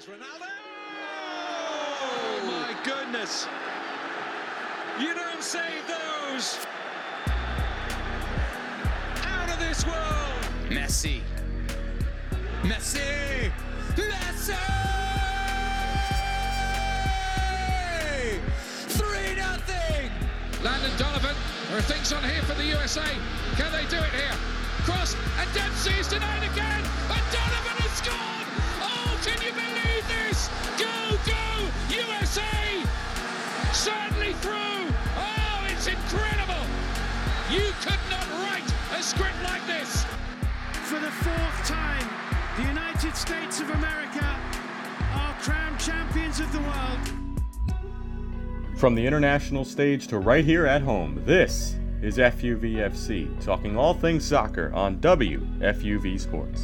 Ronaldo! Oh my goodness! You don't save those! Out of this world! Messi! 3-0! Landon Donovan, there are things on here for the USA. Can they do it here? Cross, and Dempsey is denied again, and Donovan has scored! Oh, can you believe this? Go, USA! Certainly through. Oh, it's incredible. You could not write a script like this. For the fourth time, the United States of America are crowned champions of the world. From the international stage to right here at home, this is FUVFC, talking all things soccer on WFUV Sports.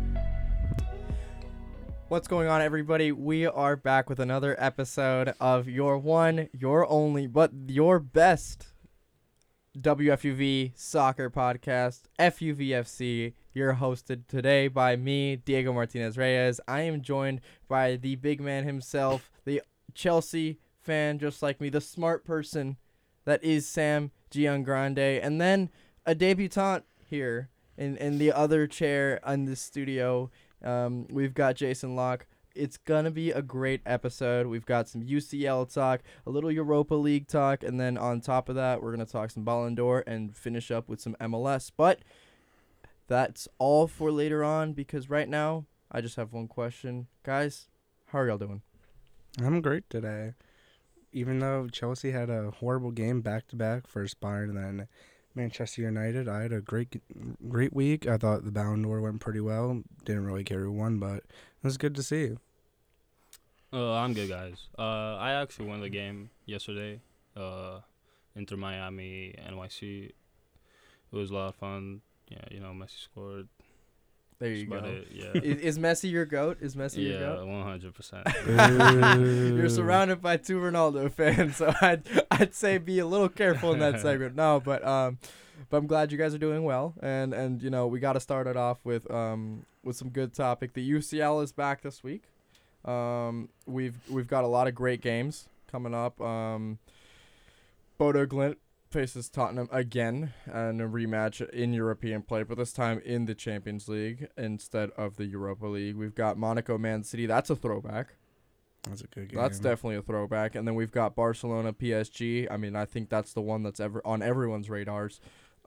What's going on, everybody? We are back with another episode of your one, your only, but your best WFUV soccer podcast, FUVFC. You're hosted today by me, Diego Martinez Reyes. I am joined by the big man himself, the Chelsea fan just like me, the smart person that is Sam Giangrande, and then a debutante here in the other chair in the studio. We've got Jason Locke. It's gonna be a great episode. We've got some UCL talk, a little Europa League talk, and then on top of that, we're gonna talk some Ballon d'Or and finish up with some MLS. But that's all for later on, because right now I just have one question, guys. How are y'all doing? I'm great today. Even though Chelsea had a horrible game back-to-back, first Bayern and then Manchester United, I had a great week. I thought the Ballon d'Or went pretty well. Didn't really care who won, but it was good to see. I'm good, guys. I actually won the game yesterday. Inter Miami, NYC. It was a lot of fun. Yeah, Messi scored. There you go. Yeah. Is Messi your GOAT? Is Messi your GOAT? Yeah, 100%. You're surrounded by two Ronaldo fans, so I'd say be a little careful in that segment. No, but I'm glad you guys are doing well, and we got to start it off with some good topic. The UCL is back this week. We've got a lot of great games coming up. Bodo Glimt faces Tottenham again in a rematch in European play, but this time in the Champions League instead of the Europa League. We've got Monaco Man City. That's a throwback. That's a good game. That's definitely a throwback. And then we've got Barcelona PSG. I mean, I think that's the one that's ever on everyone's radars.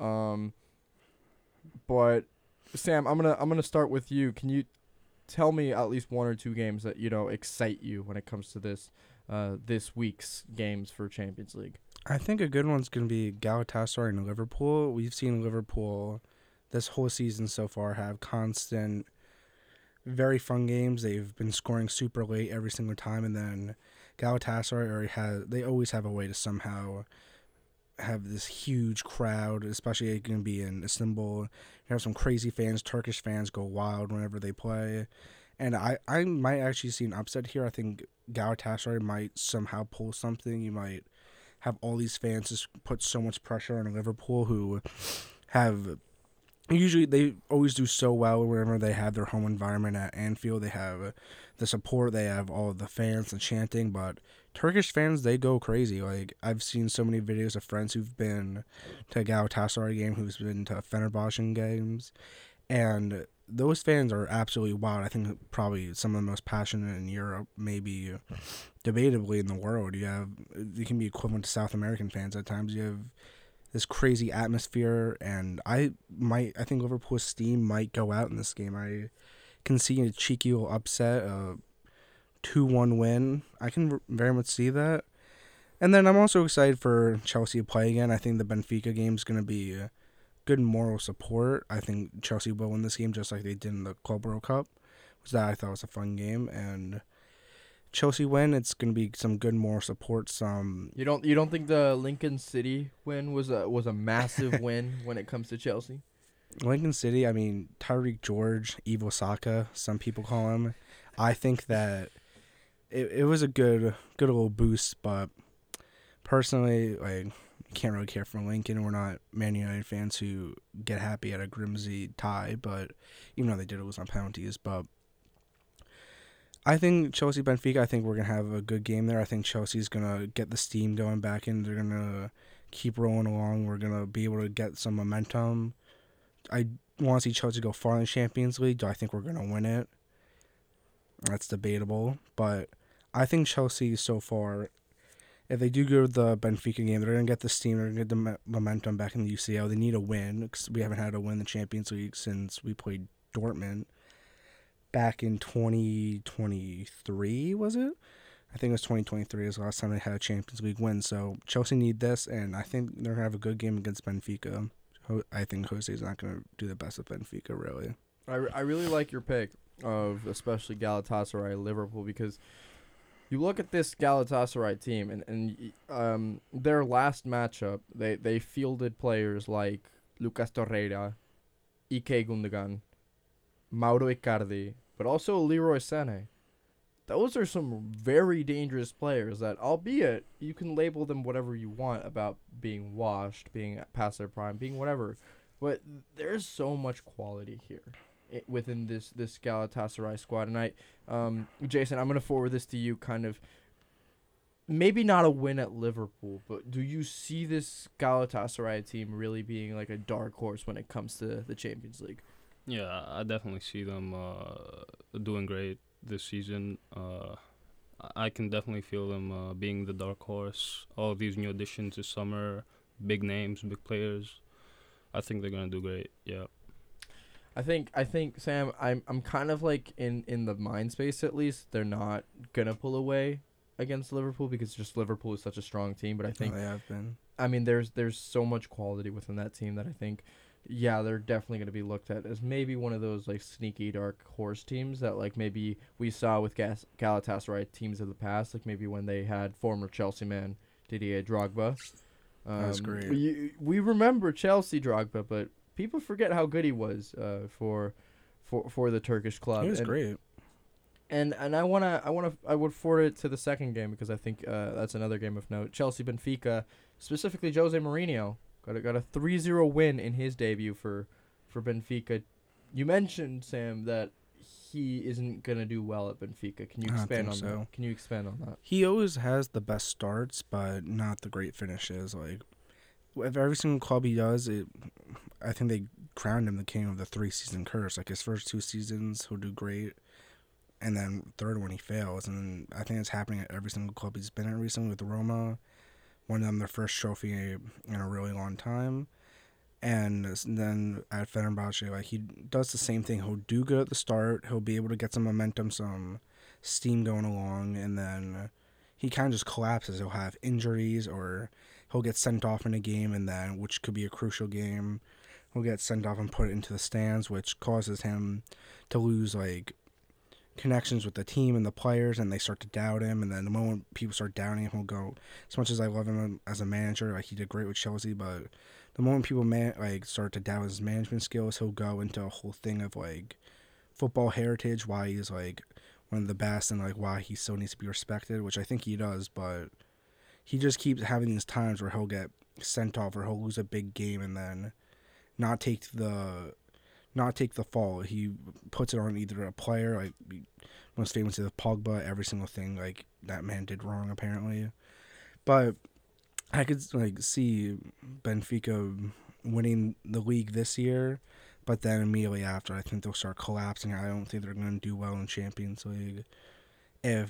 But Sam, I'm gonna start with you. Can you tell me at least one or two games that excite you when it comes to this week's games for Champions League? I think a good one's going to be Galatasaray and Liverpool. We've seen Liverpool this whole season so far have constant, very fun games. They've been scoring super late every single time, and then Galatasaray they always have a way to somehow have this huge crowd, especially it can be in Istanbul. You have some crazy fans, Turkish fans go wild whenever they play. And I might actually see an upset here. I think Galatasaray might somehow pull something. You might have all these fans just put so much pressure on Liverpool, who they always do so well whenever they have their home environment at Anfield. They have the support, they have all of the fans and chanting, but Turkish fans, they go crazy. Like, I've seen so many videos of friends who've been to a Galatasaray game, who's been to Fenerbahce games, and those fans are absolutely wild. I think probably some of the most passionate in Europe, maybe debatably in the world. They can be equivalent to South American fans at times. You have this crazy atmosphere, and I think Liverpool's steam might go out in this game. I can see a cheeky little upset, a 2-1 win. I can very much see that. And then I'm also excited for Chelsea to play again. I think the Benfica game is going to be good moral support. I think Chelsea will win this game just like they did in the Club World Cup, which I thought was a fun game. And Chelsea win, it's going to be some good moral support. You don't think the Lincoln City win was a massive win when it comes to Chelsea? Lincoln City, I mean, Tyreek George, Ivo Saka, some people call him. I think that it was a good little boost, but personally, like, can't really care for Lincoln. We're not Man United fans who get happy at a Grimsby tie, but even though they did lose on penalties. But I think Chelsea Benfica, I think we're going to have a good game there. I think Chelsea's going to get the steam going back in. They're going to keep rolling along. We're going to be able to get some momentum. I want to see Chelsea go far in the Champions League. Do I think we're going to win it? That's debatable. But I think Chelsea so far, if they do go to the Benfica game, they're going to get the steam. They're going to get the momentum back in the UCL. They need a win because we haven't had a win in the Champions League since we played Dortmund back in 2023, was it? I think it was 2023 is the last time they had a Champions League win. So Chelsea need this, and I think they're going to have a good game against Benfica. I think Jose's not going to do the best with Benfica, really. I really like your pick of especially Galatasaray, Liverpool, because you look at this Galatasaray team, and their last matchup, they fielded players like Lucas Torreira, Ike Gundogan, Mauro Icardi, but also Leroy Sané. Those are some very dangerous players that, albeit you can label them whatever you want about being washed, being past their prime, being whatever, but there's so much quality here within this Galatasaray squad. And Jason, I'm going to forward this to you, kind of maybe not a win at Liverpool, but do you see this Galatasaray team really being like a dark horse when it comes to the Champions League? Yeah, I definitely see them doing great this season. I can definitely feel them being the dark horse. All of these new additions this summer, big names, big players. I think they're gonna do great. Yeah. I think Sam, I'm kind of like in the mind space, at least they're not gonna pull away against Liverpool because just Liverpool is such a strong team. But I think they have been. I mean, there's so much quality within that team that I think, yeah, they're definitely going to be looked at as maybe one of those like sneaky dark horse teams that like maybe we saw with Galatasaray teams of the past, like maybe when they had former Chelsea man Didier Drogba. That's great. We remember Chelsea Drogba, but people forget how good he was for the Turkish club. He was great. And I would forward it to the second game because I think that's another game of note. Chelsea Benfica, specifically Jose Mourinho. Got a 3-0 win in his debut for Benfica. You mentioned, Sam, that he isn't gonna do well at Benfica. Can you expand on that? Can you expand on that? He always has the best starts, but not the great finishes. Like with every single club he does, I think they crowned him the king of the 3-season curse. Like his first 2 seasons, he'll do great, and then third one he fails. And I think it's happening at every single club he's been at recently with Roma. Won them their first trophy in a really long time. And then at Fenerbahce, like he does the same thing. He'll do good at the start. He'll be able to get some momentum, some steam going along, and then he kind of just collapses. He'll have injuries or he'll get sent off in a game, and then which could be a crucial game. He'll get sent off and put into the stands, which causes him to lose like connections with the team and the players, and they start to doubt him. And then the moment people start doubting him, he'll go. As much as I love him as a manager, like he did great with Chelsea, but the moment people start to doubt his management skills, he'll go into a whole thing of like football heritage, why he's like one of the best, and like why he still needs to be respected, which I think he does. But he just keeps having these times where he'll get sent off or he'll lose a big game and then not take the fall. He puts it on either a player, like most famously with Pogba, every single thing like that man did wrong apparently. But I could like see Benfica winning the league this year, but then immediately after I think they'll start collapsing. I don't think they're going to do well in Champions League. I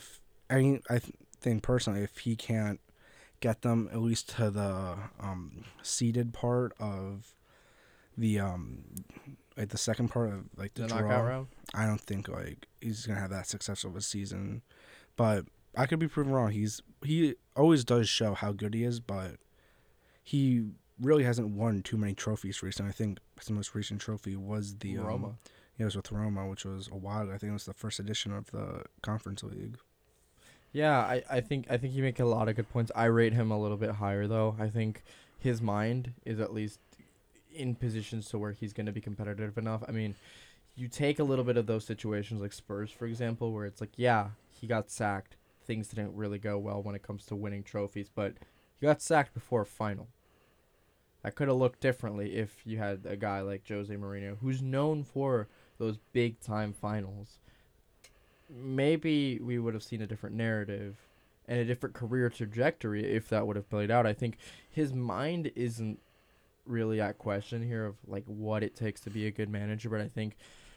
think personally, if he can't get them at least to the seeded part of the like the second part of like the draw, knockout round, I don't think like he's gonna have that successful of a season. But I could be proven wrong. He always does show how good he is, but he really hasn't won too many trophies recently. I think his most recent trophy was the Roma. It was with Roma, which was a while ago. I think it was the first edition of the Conference League. Yeah, I think you make a lot of good points. I rate him a little bit higher though. I think his mind is at least in positions to where he's going to be competitive enough. I mean, you take a little bit of those situations like Spurs, for example, where it's like, yeah, he got sacked. Things didn't really go well when it comes to winning trophies, but he got sacked before a final. That could have looked differently if you had a guy like Jose Mourinho, who's known for those big-time finals. maybe we would have seen a different narrative and a different career trajectory if that would have played out. I think his mind isn't really at question here of like what it takes to be a good manager, but I think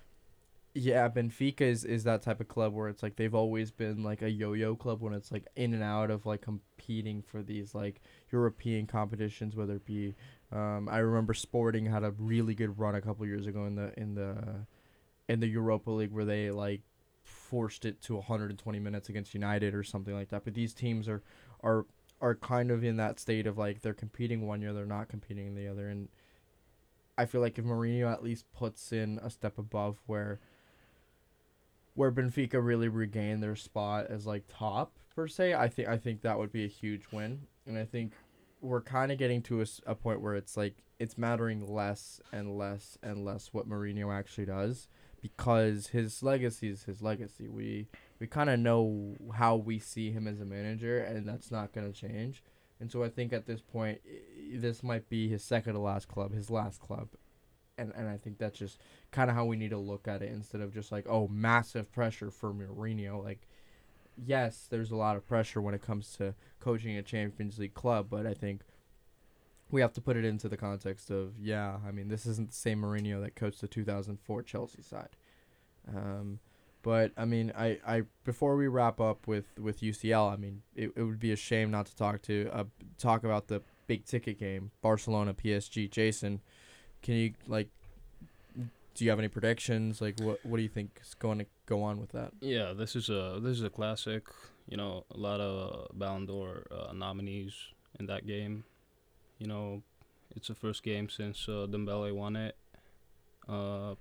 Benfica is that type of club where it's like they've always been like a yo-yo club when it's like in and out of like competing for these like European competitions, whether it be I remember Sporting had a really good run a couple years ago in the Europa League where they like forced it to 120 minutes against United or something like that. But these teams are kind of in that state of like they're competing one year, they're not competing in the other, and I feel like if Mourinho at least puts in a step above where Benfica really regain their spot as like top per se, I think that would be a huge win. And I think we're kind of getting to a point where it's like it's mattering less and less and less what Mourinho actually does, because his legacy is his legacy. We kind of know how we see him as a manager, and that's not going to change. And so I think at this point, this might be his second to last club, his last club. And I think that's just kind of how we need to look at it, instead of just like, oh, massive pressure for Mourinho. Like, yes, there's a lot of pressure when it comes to coaching a Champions League club, but I think we have to put it into the context of, yeah, I mean, this isn't the same Mourinho that coached the 2004 Chelsea side. But, I mean, I before we wrap up with UCL, I mean, it would be a shame not to talk about the big ticket game, Barcelona PSG. Jason, can you, like, do you have any predictions? Like, what do you think is going to go on with that? Yeah, this is a classic. You know, a lot of Ballon d'Or nominees in that game. You know, it's the first game since Dembele won it. I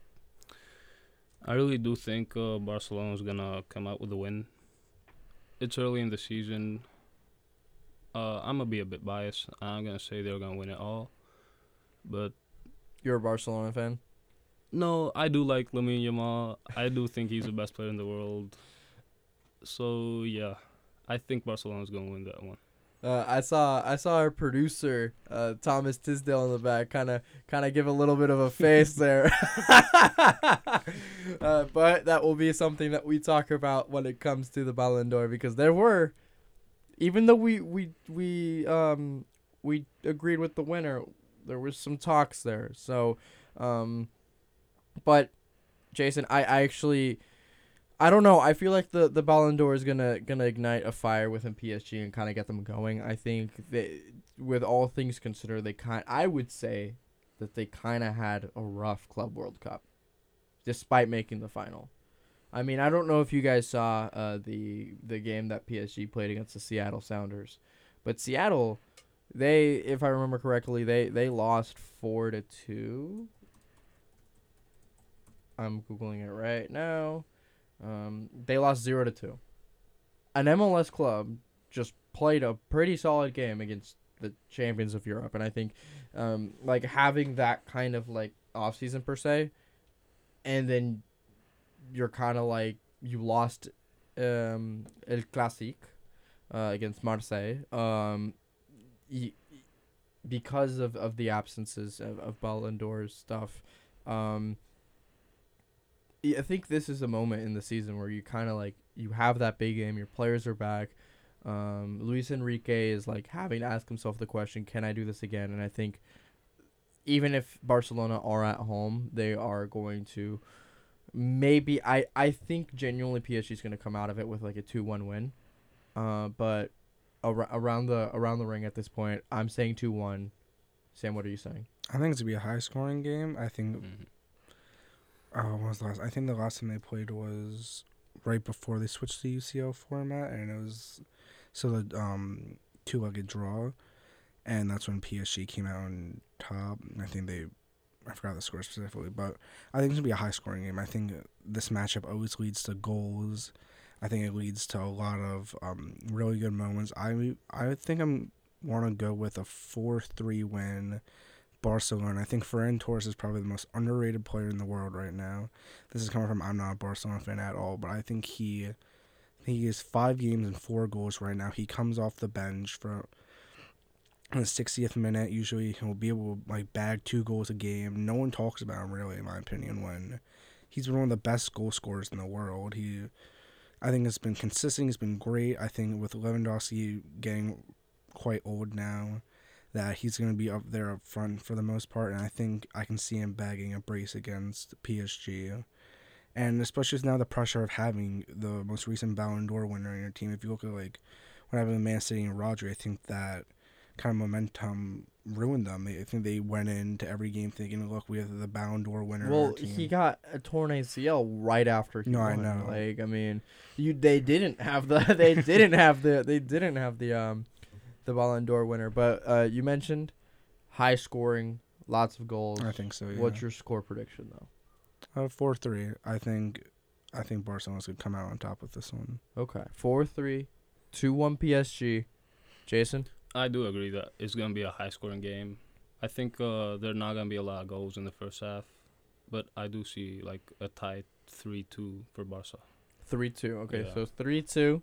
really do think Barcelona's gonna come out with a win. It's early in the season. I'm gonna be a bit biased. I'm gonna say they're gonna win it all, but You're a Barcelona fan? no, I do like Lamine Yamal. I do think he's the best player in the world. So yeah, I think Barcelona's gonna win that one. I saw our producer Thomas Tisdale in the back kind of give a little bit of a face there. But that will be something that we talk about when it comes to the Ballon d'Or, because there were, even though we agreed with the winner, there was some talks there. So but Jason, I don't know. I feel like the Ballon d'Or is gonna ignite a fire within PSG and kind of get them going. I think that, with all things considered, I would say that they kind of had a rough Club World Cup, despite making the final. I mean, I don't know if you guys saw the game that PSG played against the Seattle Sounders, but Seattle, if I remember correctly, they lost 4-2. I'm Googling it right now. They lost 0-2. An MLS club just played a pretty solid game against the champions of Europe, and I think, like, having that kind of like off season per se, and then you're kind of like you lost El Clasique against Marseille, because of the absences of Ballon d'Or stuff. I think this is a moment in the season where you kind of like, you have that big game, your players are back. Luis Enrique is like having to ask himself the question, can I do this again? And I think even if Barcelona are at home, they are going to maybe, I think genuinely PSG is going to come out of it with like a 2-1 win. But around the ring at this point, I'm saying 2-1. Sam, what are you saying? I think it's going to be a high scoring game. I think when was the last? I think the last time they played was right before they switched to the UCL format, and it was still a two-legged draw, and that's when PSG came out on top. I think I forgot the score specifically, but I think it's going to be a high-scoring game. I think this matchup always leads to goals. I think it leads to a lot of really good moments. I think I'm want to go with a 4-3 win. Barcelona. I think Ferran Torres is probably the most underrated player in the world right now. This is coming from, I'm not a Barcelona fan at all, but I think he is 5 games and 4 goals right now. He comes off the bench for in the 60th minute. Usually he'll be able to like bag 2 goals a game. No one talks about him really, in my opinion, when he's been one of the best goal scorers in the world. I think it's been consistent. He's been great. I think with Lewandowski getting quite old now, that he's going to be up there up front for the most part, and I think I can see him bagging a brace against PSG. And especially now the pressure of having the most recent Ballon d'Or winner in your team. If you look at like what happened with Man City and Rodri, I think that kind of momentum ruined them. I think they went into every game thinking, "Look, we have the Ballon d'Or winner." on Well, our team. he got a torn ACL right after he No, won. I know. Like, I mean, they didn't have the the Ballon d'Or winner. But you mentioned high scoring, lots of goals. I think so. Yeah. What's your score prediction though? 4-3. I think Barcelona's gonna come out on top with this one. Okay, 4-3, 2-1 PSG. Jason. I do agree that it's going to be a high-scoring game. I think there are not going to be a lot of goals in the first half, but I do see like a tight 3-2 for Barca. 3-2. Okay, Yeah. so 3-2,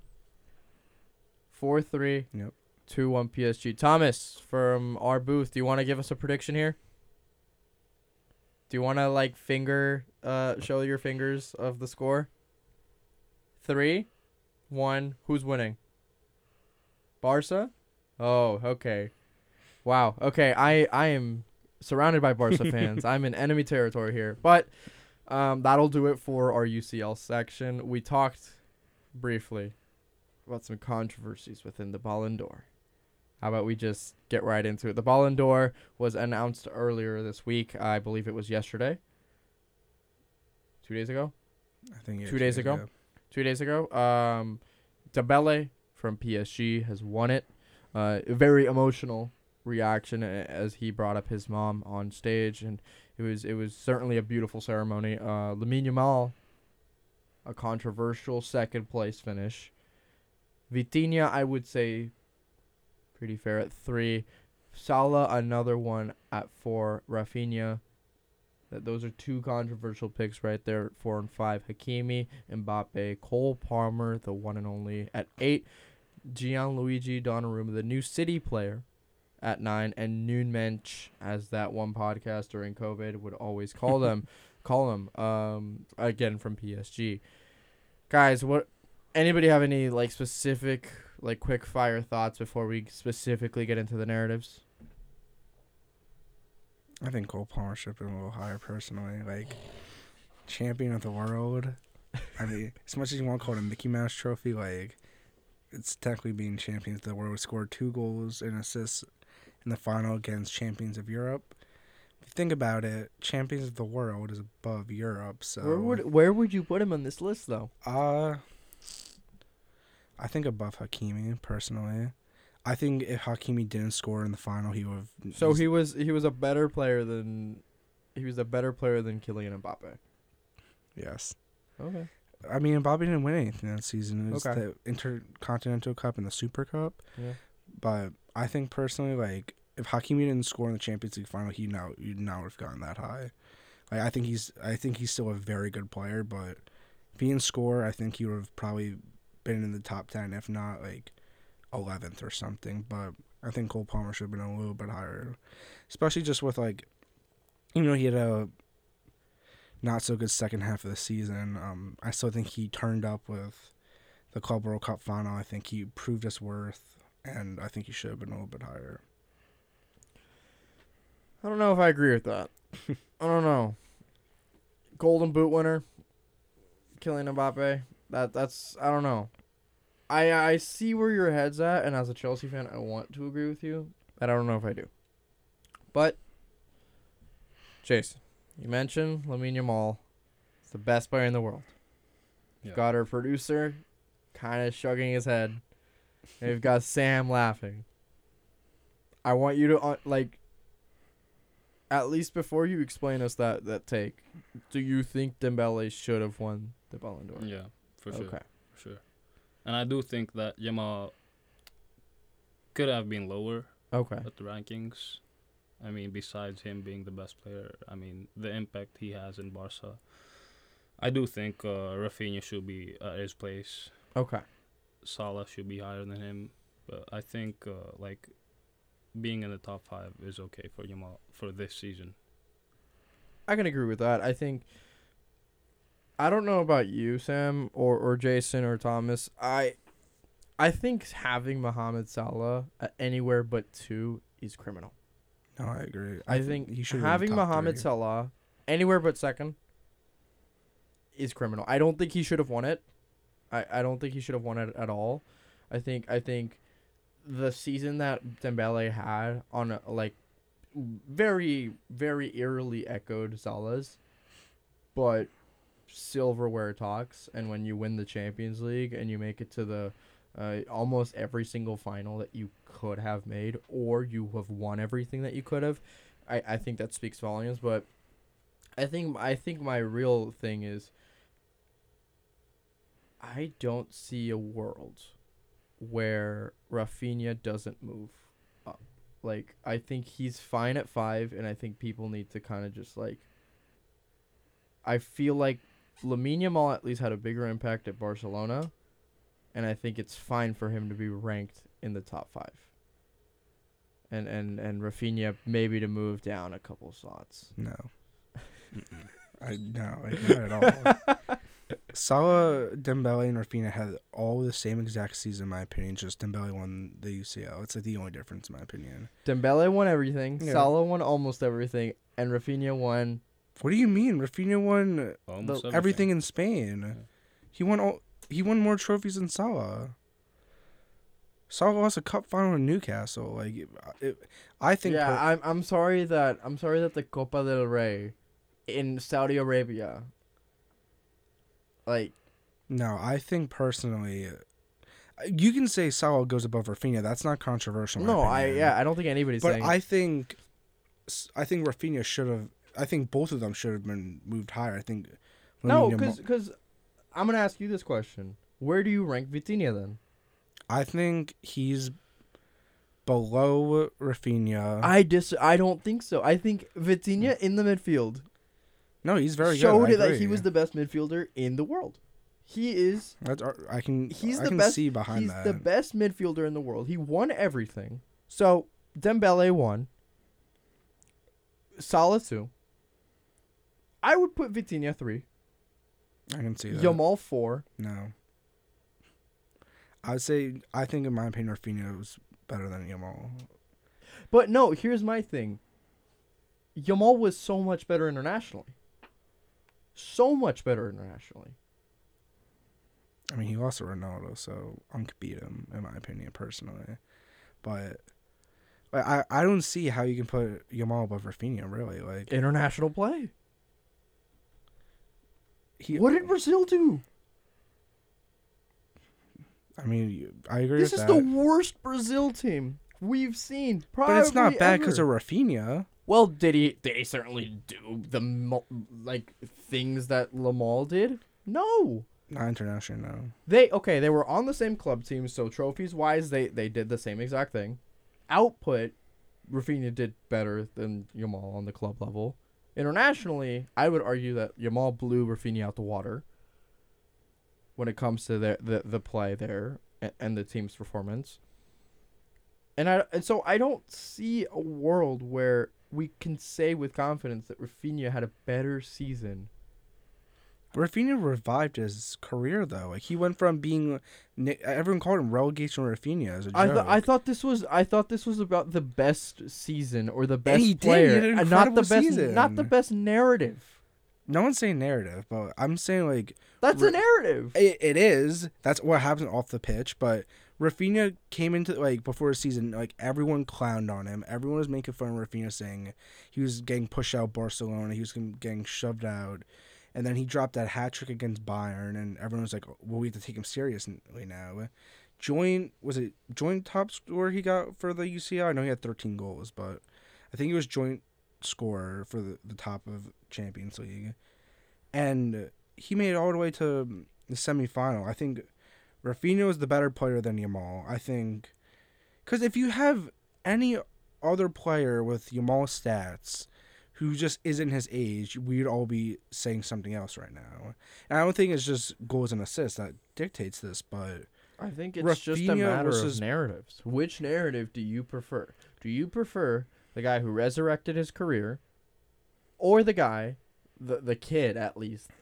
4-3, Yep. 2-1 PSG. Thomas from our booth, do you want to give us a prediction here? Do you want to like show your fingers of the score? 3-1. Who's winning? Barca? Oh, okay. Wow. Okay, I am surrounded by Barca fans. I'm in enemy territory here. But that'll do it for our UCL section. We talked briefly about some controversies within the Ballon d'Or. How about we just get right into it? The Ballon d'Or was announced earlier this week. I believe it was yesterday. 2 days ago? I think 2 days ago? 2 days ago. Dembele from PSG has won it. A very emotional reaction as he brought up his mom on stage, and it was certainly a beautiful ceremony. Lamine Yamal, a controversial second place finish. Vitinha, I would say, pretty fair at 3. Salah, another one at 4. Rafinha. Those are two controversial picks right there, 4 and 5. Hakimi, Mbappe, Cole Palmer, the one and only, at 8. Gianluigi Donnarumma, the new City player, at 9. And Noon Mensch, as that one podcast during COVID would always call him, again from PSG. Guys, anybody have any like specific, like quick fire thoughts before we specifically get into the narratives? I think Cole Palmer should have been a little higher personally. Like, champion of the world. I mean, as much as you want to call it a Mickey Mouse trophy, like, it's technically being champions of the world. We scored 2 goals and assists in the final against champions of Europe. If you think about it, champions of the world is above Europe. So Where would you put him on this list though? I think above Hakimi personally. I think if Hakimi didn't score in the final, he would have. So he was a better player than Kylian Mbappe. Yes. Okay. I mean, Mbappe didn't win anything that season. It was Okay. the Intercontinental Cup and the Super Cup. Yeah. But I think personally, like, if Hakimi didn't score in the Champions League final, you'd not have gotten that high. Like, I think he's still a very good player, but if he didn't score, I think he would have probably been in the top 10, if not like 11th or something. But I think Cole Palmer should have been a little bit higher, especially just with like, he had a not so good second half of the season. I still think he turned up with the Club World Cup final. I think he proved his worth, and I think he should have been a little bit higher. I don't know if I agree with that. I don't know. Golden Boot winner, Kylian Mbappe. That's I don't know. I see where your head's at, and as a Chelsea fan, I want to agree with you, but I don't know if I do. But Jason, you mentioned Lamine Yamal. He's the best player in the world. Yeah. We've got our producer kind of shrugging his head. And we've got Sam laughing. I want you to, at least before you explain us that take, do you think Dembele should have won the Ballon d'Or? Yeah, for sure. Okay. For sure. And I do think that Yamal could have been lower Okay. at the rankings. I mean, besides him being the best player, I mean, the impact he has in Barca. I do think Rafinha should be at his place. Okay. Salah should be higher than him. But I think, being in the top 5 is okay for Yamal for this season. I can agree with that. I think I don't know about you, Sam, or Jason, or Thomas. I think having Mohamed Salah at anywhere but 2 is criminal. No, I agree. I think he should having Mohamed Salah anywhere but 2nd is criminal. I don't think he should have won it. I don't think he should have won it at all. I think the season that Dembele had on very, very eerily echoed Salah's, but silverware talks, and when you win the Champions League and you make it to the almost every single final that you could have made, or you have won everything that you could have, I think that speaks volumes. But I think my real thing is I don't see a world where Rafinha doesn't move up. Like, I think he's fine at 5, and I think people need to kind of just I feel like Lamine Yamal at least had a bigger impact at Barcelona, and I think it's fine for him to be ranked in the top 5. And Rafinha maybe to move down a couple slots. No. Not at all. Salah, Dembele, and Rafinha had all the same exact season, in my opinion. Just Dembele won the UCL. It's the only difference, in my opinion. Dembele won everything. Yeah. Salah won almost everything, and Rafinha won. What do you mean? Rafinha won everything in Spain. Yeah. He won more trophies than Salah. Salah lost a cup final in Newcastle. I think. Yeah, I'm sorry that the Copa del Rey in Saudi Arabia. No, I think personally, you can say Salah goes above Rafinha. That's not controversial. No, I don't think anybody's saying. But I think Rafinha should have. I think both of them should have been moved higher. I think. No, because I'm gonna ask you this question: where do you rank Vitinha then? I think he's below Rafinha. I don't think so. I think Vitinha in the midfield. No, he's very good. Showed it that he was the best midfielder in the world. He is. I can best, see behind that. He's the best midfielder in the world. He won everything. So Dembele won. Salah 2. I would put Vitinha 3. I can see that. Yamal 4. No. I think in my opinion, Rafinha was better than Yamal. But no, here's my thing. Yamal was so much better internationally. So much better internationally. I mean, he lost to Ronaldo, so I could beat him, in my opinion, personally. But I don't see how you can put Yamal above Rafinha, really. International play. What did Brazil do? I mean, I agree with that. This is the worst Brazil team we've seen. Probably but it's not bad because of Rafinha. Well, did he certainly do the things that Lamal did? No. Not international, no. They were on the same club team, so trophies wise they did the same exact thing. Output, Rafinha did better than Yamal on the club level. Internationally, I would argue that Yamal blew Rafinha out the water when it comes to the play there and the team's performance. And so I don't see a world where we can say with confidence that Rafinha had a better season. Rafinha revived his career, though. He went from being everyone called him relegation Rafinha as a joke. I thought this was about the best season or the best and he player, did. And not the best narrative. No one's saying narrative, but I'm saying that's a narrative. It is. That's what happens off the pitch, but Rafinha came into before the season, everyone clowned on him. Everyone was making fun of Rafinha, saying he was getting pushed out of Barcelona, he was getting shoved out, and then he dropped that hat trick against Bayern, and everyone was like, "Well, we have to take him seriously now." Joint top score he got for the UCL? I know he had 13 goals, but I think he was joint scorer for the top of Champions League, and he made it all the way to the semifinal. I think Rafinha was the better player than Yamal. I think, because if you have any other player with Yamal's stats who just isn't his age, we'd all be saying something else right now. And I don't think it's just goals and assists that dictates this, but I think it's just a matter of narratives. Which narrative do you prefer? Do you prefer the guy who resurrected his career, or the guy, the kid at least,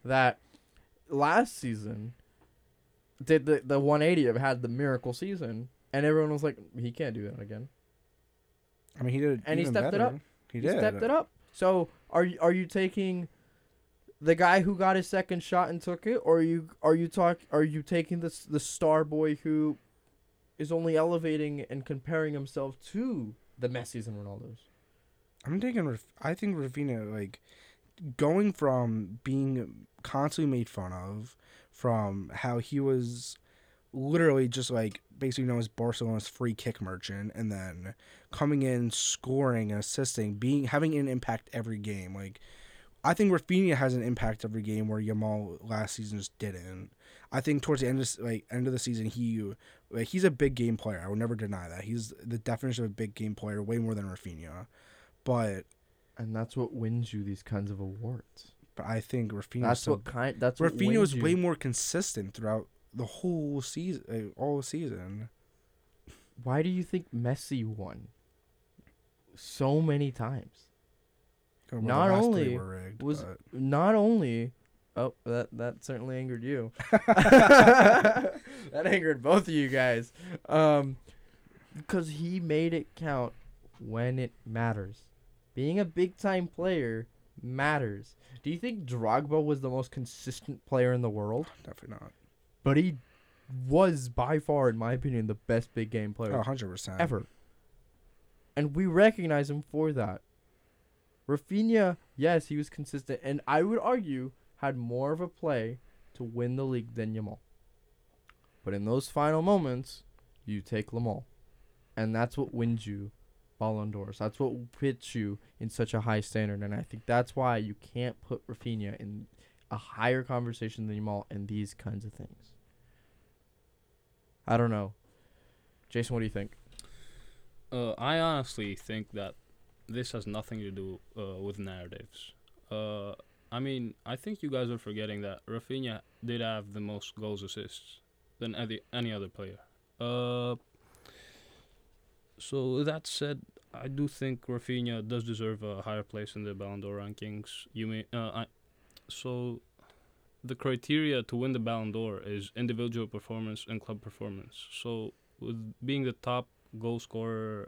that last season did the 180 of had the miracle season, and everyone was like, he can't do that again. I mean, he did, and he even stepped better. it up. He He did. stepped it up. So are you taking the guy who got his second shot and took it, or are you taking the star boy who is only elevating and comparing himself to the Messis and Ronaldos? I think Rafinha, like, going from being constantly made fun of, from how he was literally just, like, basically known as Barcelona's free kick merchant, and then coming in, scoring, and assisting, having an impact every game. Like, I think Rafinha has an impact every game where Yamal last season just didn't. I think towards the end of the season, he's a big game player. I would never deny that. He's the definition of a big game player, way more than Rafinha. And that's what wins you these kinds of awards. But I think Rafinha. Rafinha was way more consistent throughout the whole season, all season. Why do you think Messi won so many times? Not only oh, that certainly angered you. That angered both of you guys. Because he made it count when it matters. Being a big time player matters. Do you think Drogba was the most consistent player in the world? Definitely not. But he was by far, in my opinion, the best big game player 100%. ever. And we recognize him for that. Rafinha, yes, he was consistent, and I would argue had more of a play to win the league than Yamal. But in those final moments, you take Yamal. And that's what wins you Ballon d'Ors. That's what puts you in such a high standard, and I think that's why you can't put Rafinha in a higher conversation than Yamal and these kinds of things. I don't know. Jason, what do you think? I honestly think that this has nothing to do with narratives. I mean, I think you guys are forgetting that Rafinha did have the most goals assists than any other player. So with that said, I do think Rafinha does deserve a higher place in the Ballon d'Or rankings. So the criteria to win the Ballon d'Or is individual performance and club performance. So with being the top goal scorer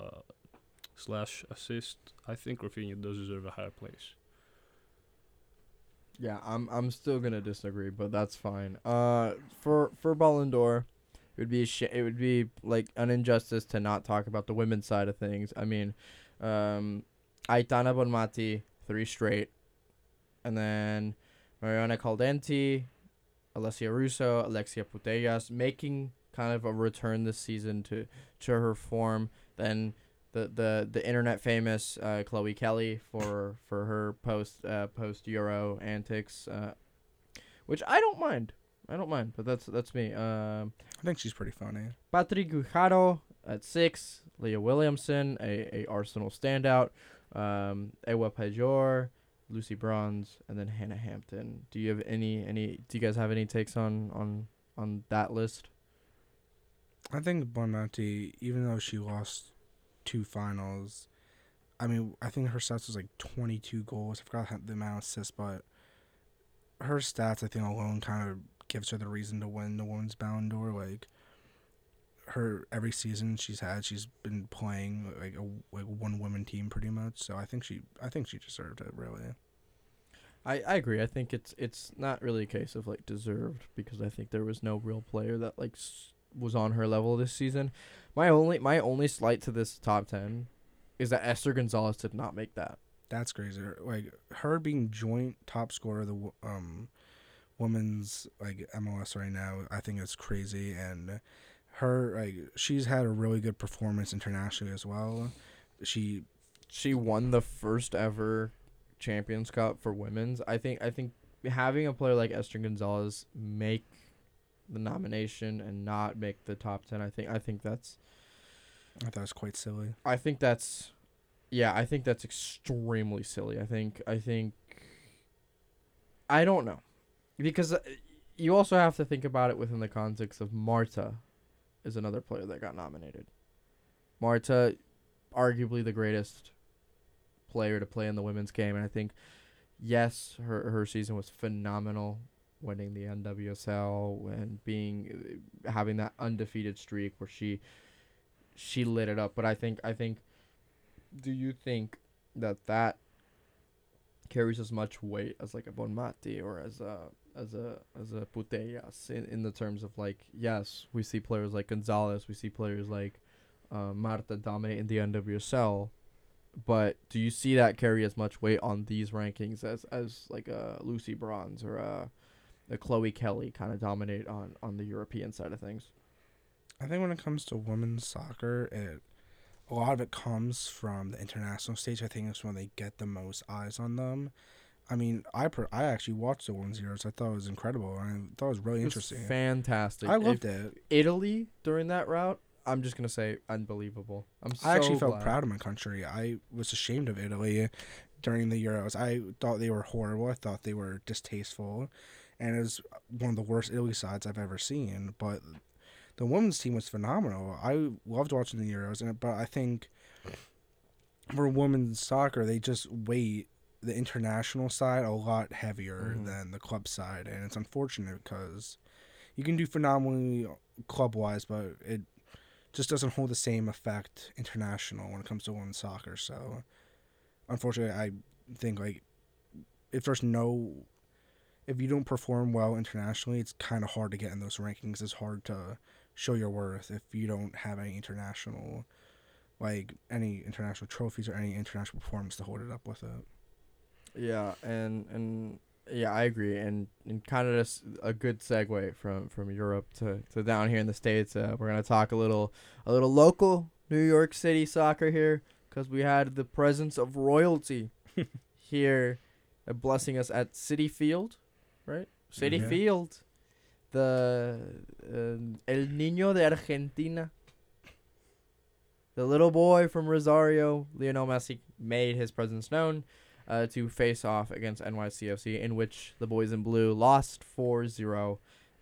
/ assist, I think Rafinha does deserve a higher place. Yeah, I'm still gonna disagree, but that's fine. For Ballon d'Or, it would be like an injustice to not talk about the women's side of things. I mean, Aitana Bonmati 3 straight, and then Mariana Caldenti, Alessia Russo, Alexia Putellas making kind of a return this season to her form. Then the internet famous Chloe Kelly for her post Euro antics, which I don't mind, but that's me. I think she's pretty funny. Patrick Guijarro at 6, Leah Williamson, a Arsenal standout, Ewa Pajor, Lucy Bronze, and then Hannah Hampton. Do you have any? Do you guys have any takes on that list? I think Bonmati, even though she lost 2 finals, I mean, I think her stats was like 22 goals. I forgot the amount of assists, but her stats, I think, alone kind of gives her the reason to win the Women's Ballon d'Or. Like, her every season she's been playing like one women team pretty much. So I think she deserved it, really. I agree. I think it's not really a case of like deserved, because I think there was no real player that like was on her level this season. My only slight to this top 10 is that Esther Gonzalez did not make that. That's crazy. Like, her being joint top scorer of the women's like MLS right now, I think it's crazy. And her, like, she's had a really good performance internationally as well. She won the first ever Champions Cup for women's. I think having a player like Esther Gonzalez make the nomination and not make the top 10, I think that's quite silly. I think that's extremely silly. I don't know, because you also have to think about it within the context of Marta is another player that got nominated. Marta, arguably the greatest player to play in the women's game, and I think yes, her season was phenomenal, winning the NWSL and having that undefeated streak where she lit it up. But I think, do you think that carries as much weight as like a Bonmati or as a Putellas in the terms of like, yes, we see players like Gonzalez, we see players like Marta dominate in the NWSL, but do you see that carry as much weight on these rankings as like a Lucy Bronze or a Chloe Kelly kind of dominate on the European side of things? I think when it comes to women's soccer, a lot of it comes from the international stage. I think it's when they get the most eyes on them. I mean, I actually watched the 1-0s. I thought it was incredible. I thought it was really interesting. Fantastic. I loved it. Italy during that route, I'm just going to say unbelievable. I actually felt proud of my country. I was ashamed of Italy during the Euros. I thought they were horrible. I thought they were distasteful. And it was one of the worst Italy sides I've ever seen. But the women's team was phenomenal. I loved watching the Euros. But I think for women's soccer, they just weight the international side a lot heavier than the club side. And it's unfortunate because you can do phenomenally club-wise, but it just doesn't hold the same effect international when it comes to women's soccer. So, unfortunately, I think like if you don't perform well internationally, it's kind of hard to get in those rankings. It's hard to show your worth if you don't have any international trophies or any international performance to hold it up with it. Yeah, and yeah, I agree, and kind of just a good segue from Europe to down here in the States. We're gonna talk a little local New York City soccer here because we had the presence of royalty here, blessing us at Citi Field, right? Citi Field, the El Niño de Argentina, the little boy from Rosario, Lionel Messi, made his presence known to face off against NYCFC, in which the boys in blue lost 4-0.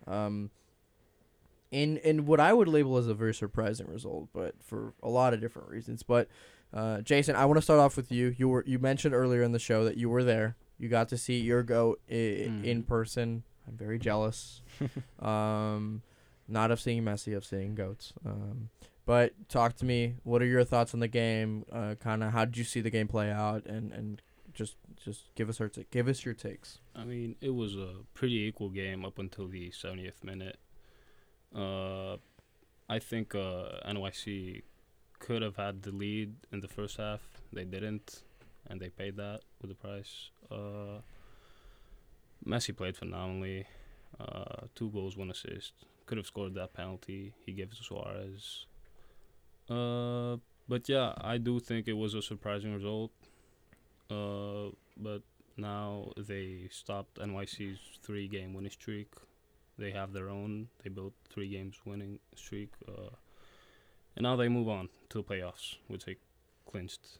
In what I would label as a very surprising result, but for a lot of different reasons. But Jason, I want to start off with you. You mentioned earlier in the show that you were there. You got to see your goat in person. I'm very jealous. Not of seeing Messi, of seeing goats. But talk to me. What are your thoughts on the game? Kind of how did you see the game play out? And just give us your takes. I mean, it was a pretty equal game up until the 70th minute. I think NYC could have had the lead in the first half. They didn't, and they paid that with the price. Messi played phenomenally. 2 goals, 1 assist. Could have scored that penalty. He gave it to Suarez. But yeah, I do think it was a surprising result. But now they stopped NYC's 3-game winning streak. They have their own. They built 3 games winning streak. And now they move on to the playoffs, which they clinched.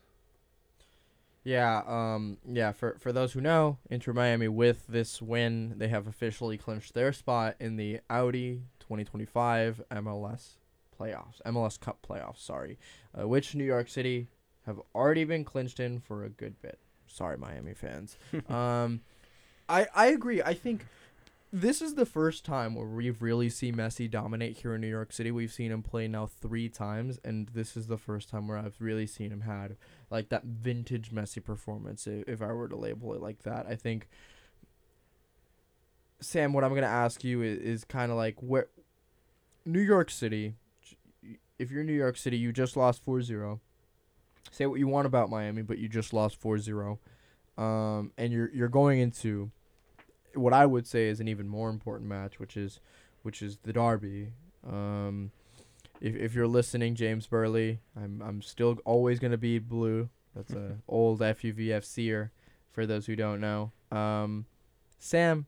Yeah, for those who know, Inter Miami, with this win, they have officially clinched their spot in the Audi 2025 MLS Cup playoffs, which New York City have already been clinched in for a good bit. Sorry, Miami fans. I agree. I think this is the first time where we've really seen Messi dominate here in New York City. We've seen him play now 3 times, and this is the first time where I've really seen him had like that vintage Messi performance, if I were to label it like that. I think, Sam, what I'm going to ask you is kind of like where New York City, if you're New York City, you just lost 4-0. Say what you want about Miami, but you just lost 4-0. And you're going into what I would say is an even more important match, which is the derby. If you're listening, James Burley, I'm still always gonna be blue. That's a old FUVFCer for those who don't know. Sam,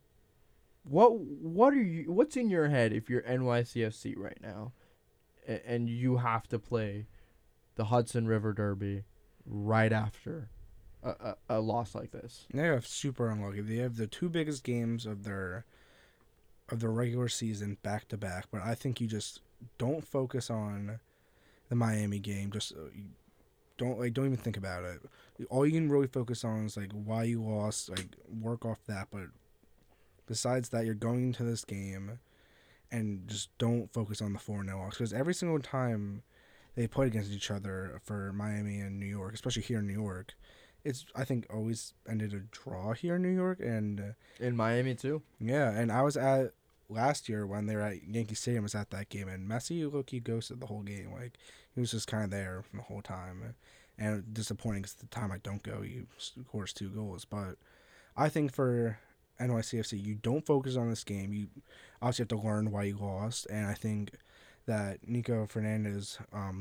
what's in your head if you're NYCFC right now, and you have to play the Hudson River Derby right after a loss like this? They're super unlucky. They have the 2 biggest games of their regular season back to back, but I think you just don't focus on the Miami game. Just don't even think about it. All you can really focus on is like why you lost, like work off that. But besides that, you're going into this game, and just don't focus on the 4-0 loss, because every single time they played against each other for Miami and New York, especially here in New York, it's I think always ended a draw here in New York and In Miami too. yeah. And I was at last year when they were at Yankee Stadium. I was at that game, and Messi look-y ghosted the whole game. Like he was just kind of there the whole time, and disappointing because the time I don't go, he scores 2 goals. But I think for NYCFC, you don't focus on this game. You obviously have to learn why you lost, and I think that Nico Fernandez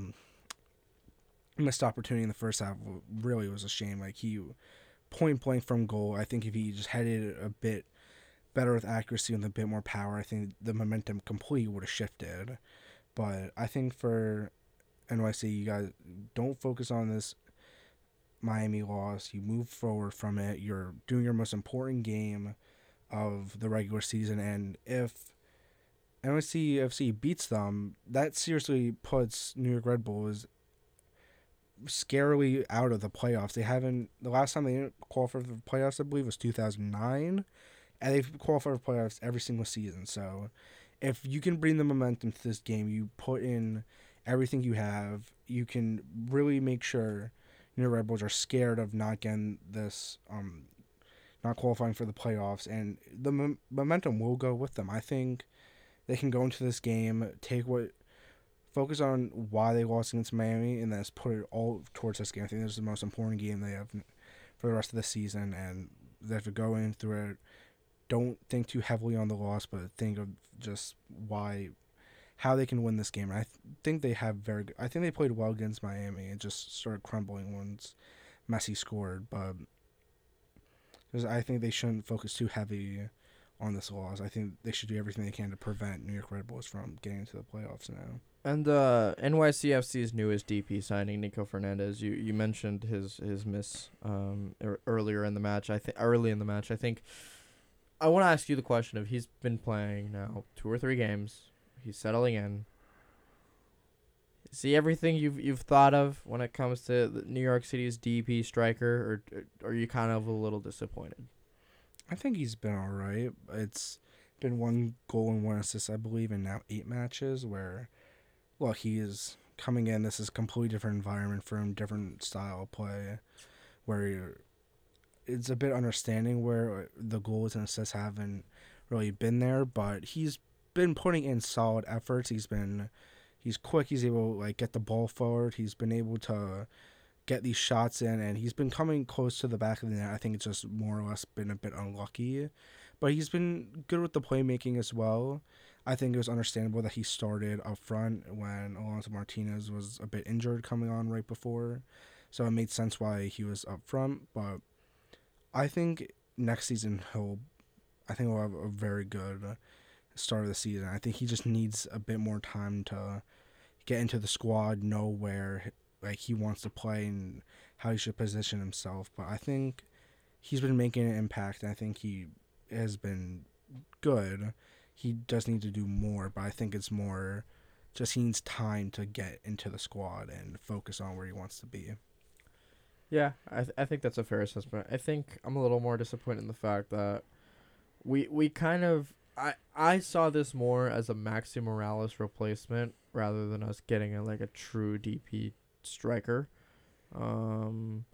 missed opportunity in the first half really was a shame. Like he point blank from goal. I think if he just headed it a bit better with accuracy and a bit more power, I think the momentum completely would have shifted. But I think for NYC, you guys don't focus on this Miami loss. You move forward from it. You're doing your most important game of the regular season, and if NYCFC beats them, that seriously puts New York Red Bulls scarily out of the playoffs. The last time they didn't qualify for the playoffs, I believe, was 2009. And they've qualified for playoffs every single season. So if you can bring the momentum to this game, you put in everything you have, you can really make sure New York Red Bulls are scared of not getting this, not qualifying for the playoffs. And the momentum will go with them. I think they can go into this game, focus on why they lost against Miami, and then just put it all towards this game. I think this is the most important game they have for the rest of the season, and they have to go in through it. Don't think too heavily on the loss, but think of just how they can win this game. And I think they have I think they played well against Miami. It just started crumbling once Messi scored. But I think they shouldn't focus too heavy on this loss. I think they should do everything they can to prevent New York Red Bulls from getting into the playoffs now. And NYCFC's newest DP signing, Nico Fernandez. You mentioned his miss earlier in the match. Early in the match, I think. I want to ask you the question of he's been playing now 2 or 3 games. He's settling in. Is he everything you've thought of when it comes to New York City's DP striker, or are you kind of a little disappointed? I think he's been all right. It's been 1 goal and 1 assist, I believe, in now 8 matches where, well, he is coming in. This is a completely different environment for him, different style of play, where it's a bit understanding where the goals and assists haven't really been there, but he's been putting in solid efforts. He's quick. He's able to like get the ball forward. He's been able to get these shots in, and he's been coming close to the back of the net. I think it's just more or less been a bit unlucky, but he's been good with the playmaking as well. I think it was understandable that he started up front when Alonso Martinez was a bit injured coming on right before, so it made sense why he was up front. But I think next season he'll have a very good start of the season. I think he just needs a bit more time to get into the squad, know where like he wants to play and how he should position himself. But I think he's been making an impact, and I think he has been good. He does need to do more, but I think it's more just he needs time to get into the squad and focus on where he wants to be. Yeah, I think that's a fair assessment. I think I'm a little more disappointed in the fact that we kind of I saw this more as a Maxi Morales replacement rather than us getting a true DP striker. And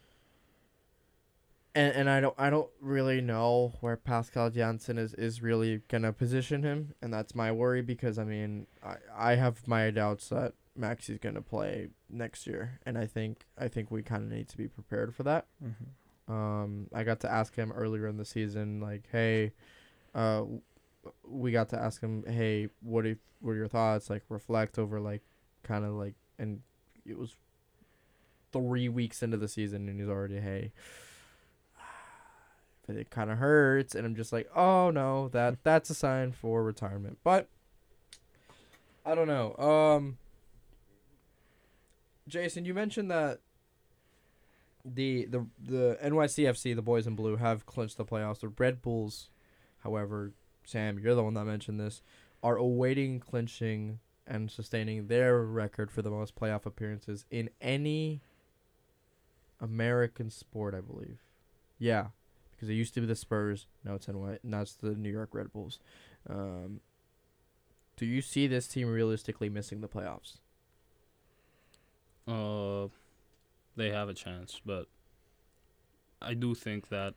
I don't really know where Pascal Janssen is really gonna position him, and that's my worry because I have my doubts that Maxi's gonna play next year, and I think we kind of need to be prepared for that. Mm-hmm. I got to ask him earlier in the season, we got to ask him, hey, what are your thoughts? Reflect over and it was 3 weeks into the season, and he's already, hey, it kind of hurts, and I'm just like, oh no, that's a sign for retirement. But I don't know. Jason, you mentioned that the NYCFC, the boys in blue, have clinched the playoffs. The Red Bulls, however, Sam, you're the one that mentioned this, are awaiting clinching and sustaining their record for the most playoff appearances in any American sport, I believe. Yeah, because it used to be the Spurs. Now it's now it's the New York Red Bulls. Do you see this team realistically missing the playoffs? They have a chance, but I do think that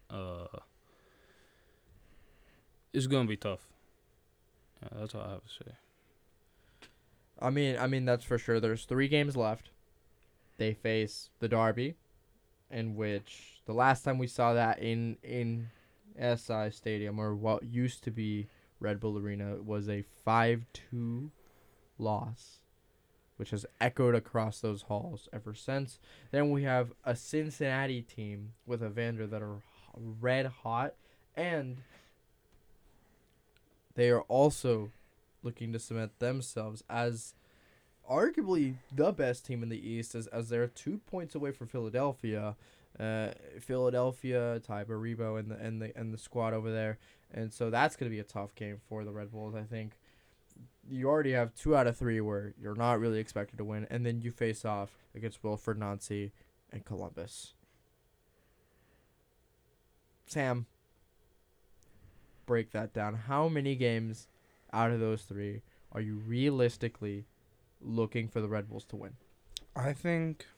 it's gonna be tough. Yeah, that's all I have to say. I mean that's for sure. There's 3 games left. They face the Derby, in which the last time we saw that in SI Stadium, or what used to be Red Bull Arena, was a 5-2 loss, which has echoed across those halls ever since. Then we have a Cincinnati team with Evander that are red hot, and they are also looking to cement themselves as arguably the best team in the East, as they're 2 points away from Philadelphia. Philadelphia, Ty Baribo, and the squad over there, and so that's going to be a tough game for the Red Bulls. I think you already have 2 out of 3 where you're not really expected to win, and then you face off against Wilfred Nancy and Columbus. Sam, break that down. How many games out of those 3 are you realistically looking for the Red Bulls to win? I think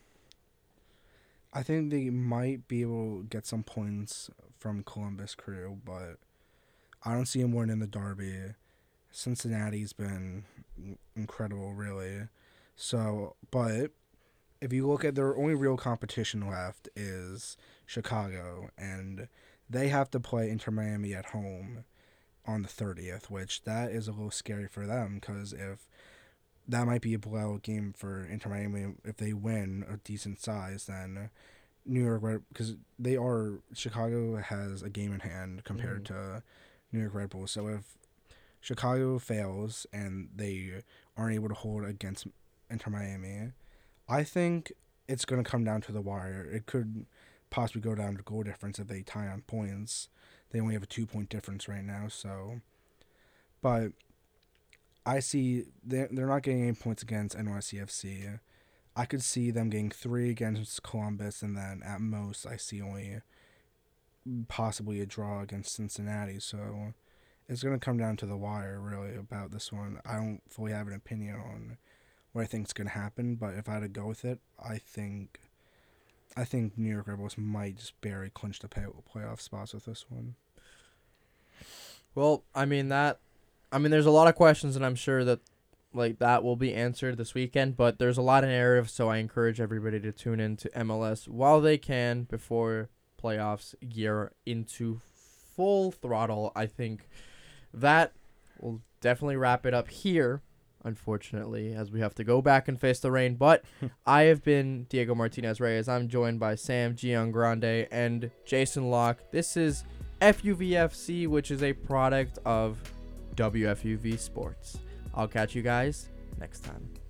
they might be able to get some points from Columbus Crew, but I don't see them winning the Derby. Cincinnati's been incredible, really. So, but if you look at their only real competition left is Chicago, and they have to play Inter Miami at home on the 30th, which that is a little scary for them, because if that might be a blowout game for Inter Miami. If they win a decent size, then New York Red, because Chicago has a game in hand compared to New York Red Bulls. So if Chicago fails and they aren't able to hold against Inter Miami, I think it's going to come down to the wire. It could possibly go down to goal difference if they tie on points. They only have a 2-point difference right now, so. But I see they're not getting any points against NYCFC. I could see them getting 3 against Columbus, and then at most I see only possibly a draw against Cincinnati. So it's going to come down to the wire, really, about this one. I don't fully have an opinion on what I think is going to happen, but if I had to go with it, I think New York Red Bulls might just barely clinch the playoff spots with this one. Well, there's a lot of questions, and I'm sure that that will be answered this weekend, but there's a lot of narrative, so I encourage everybody to tune in to MLS while they can before playoffs gear into full throttle. I think that will definitely wrap it up here, unfortunately, as we have to go back and face the rain. But I have been Diego Martinez Reyes. I'm joined by Sam Giangrande and Jason Locke. This is FUVFC, which is a product of WFUV Sports. I'll catch you guys next time.